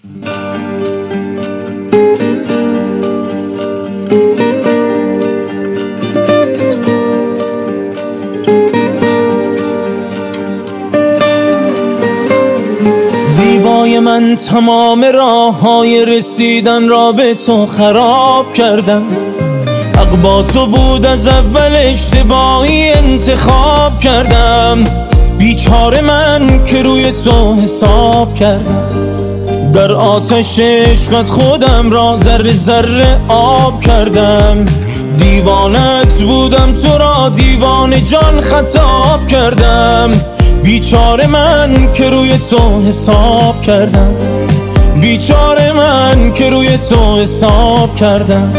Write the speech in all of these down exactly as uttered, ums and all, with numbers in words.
زیبای من تمام راه های رسیدن را به تو خراب کردم. حق با تو بود از اول، اشتباهی انتخاب کردم. بیچاره من که روی تو حساب کردم. در آتش عشقت خودم را ذره ذره آب کردم. دیوانت بودم، تو را دیوانه جان خطاب کردم. بیچاره من که روی تو حساب کردم. بیچاره من که روی تو حساب کردم.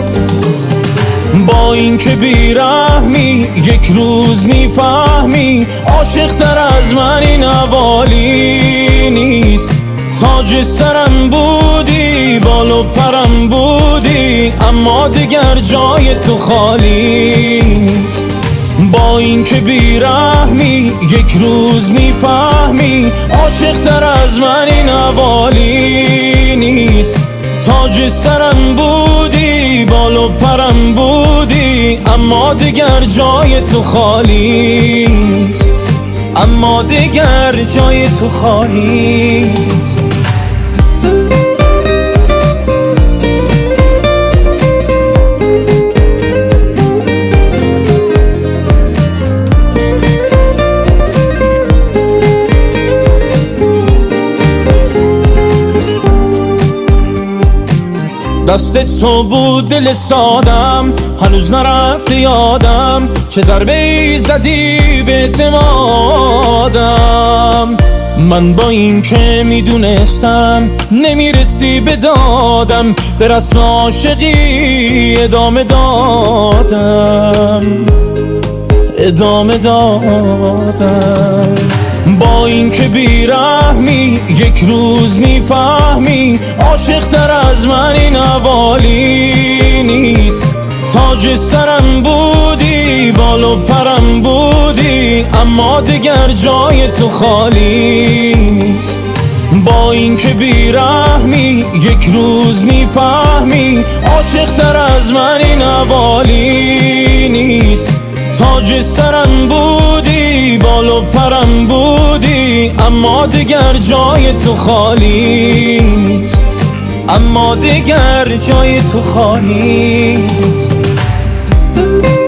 با این که بیرحمی یک روز میفهمی، عاشق تر از من این حوالی نیست. تاج سرم بودی، بال و پرم بودی، اما دیگر جای تو خالی نیست. با این که بیرحمی یک روز میفهمی، عاشق تر از من این حوالی نیست. تاج سرم بودی، بال و پرم بودی، اما دیگر جای تو خالی نیست. اما دیگر جای تو خالی نیست. دست تو بود دل سادم، هنوز نرفته یادم. چه ضربه ای زدی به اعتمادم. من با این که میدونستم نمیرسی به دادم، به رسم عاشقی ادامه دادم. ادامه دادم. با این که بیرحمی یک روز میفهمی، عاشق تر از من این حوالی نیست. تاج سرم بودی، بال و پرم بودی، اما دیگر جای تو خالی نیست. با این که بیرحمی یک روز میفهمی، عاشق تر از من این حوالی نیست. تاج سرم بودی، بال و پرم بودی، اما دیگر جای تو خالی نیست. اما دیگر جای تو خالی نیست.